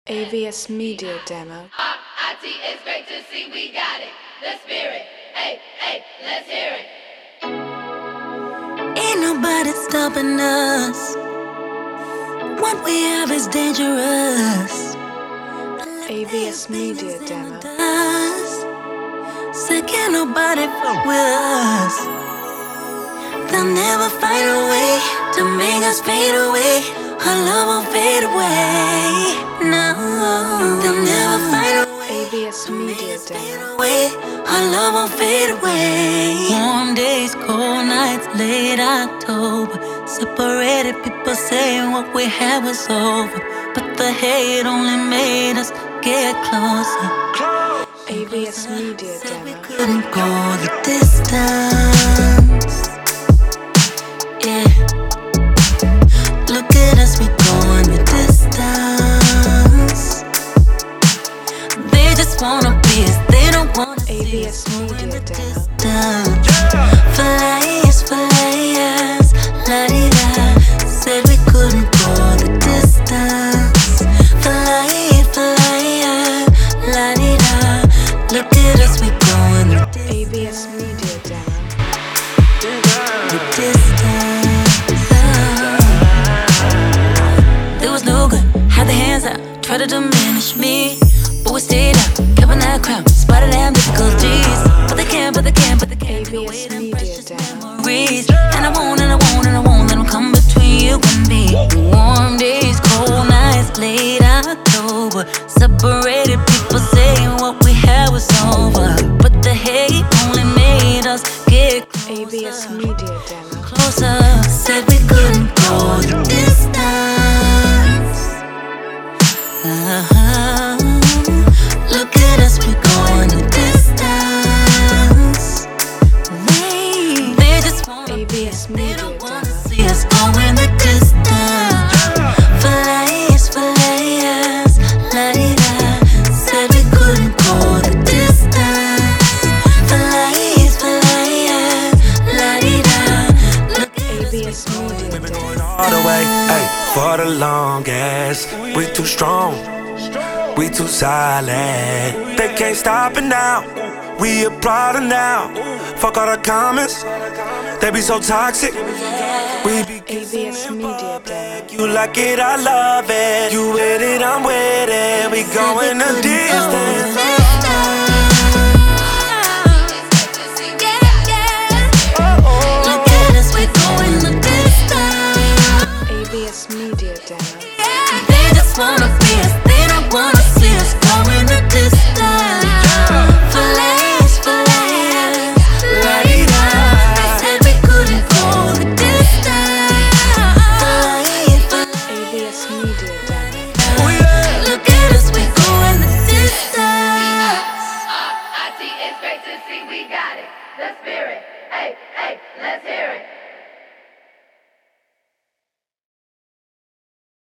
AVS Media Demo. IT is great to see, we got it. The spirit, hey, hey, let's hear it. Ain't nobody stopping us. What we have is dangerous. AVS Media Demo. So can't nobody fuck with us. They'll never find a way to make us fade away. Our love won't fade away. No, they'll never find a way. AVS Media Demo. Our love won't fade away. Warm days, cold nights, late October. Separated people saying what we had was over, but the hate only made us get closer. AVS Media Said we Demo. couldn't go the distance. Yeah. Look at us, we going the distance. They just wanna be us, they don't wanna see us AVS going the Media Demo. distance. For layers, la-di-da. Said we couldn't go the distance. For layers, la-di-da. Look at us, we going the AVS Media Demo. distance. It was no good, had the hands out, tried to diminish me, but we stayed out, kept on that crown, spotted damn difficulties. But they can't take away them precious memories. And I won't let them come between you and me. Warm days, cold nights, late October. Separated people saying what we had was over, but the hate only made us get AVS Media Demo. closer. Said we couldn't go the distance. Look at us, we going the distance. They just wanna be AVS us, they Media don't wanna Demo. see us going the distance. For layers, la-di-da. Said we couldn't go the distance. For layers, la-di-da. Look at us, we AVS going Media the Demo. All the way, ay, for the longest. We too strong, we too silent. They can't stop it now. We a product now. Fuck all the comments, they be so toxic. We be AVS Media Demo. you like it, I love it. You with it, I'm with it. We going the distance. AVS Media Demo. They just wanna be us, they don't wanna see us going the distance. For layers, la-di-da. They said we couldn't go the distance. For AVS Media Demo. look at us, we going the distance. IT is great to see, we got it. The spirit, hey, hey, let's hear it.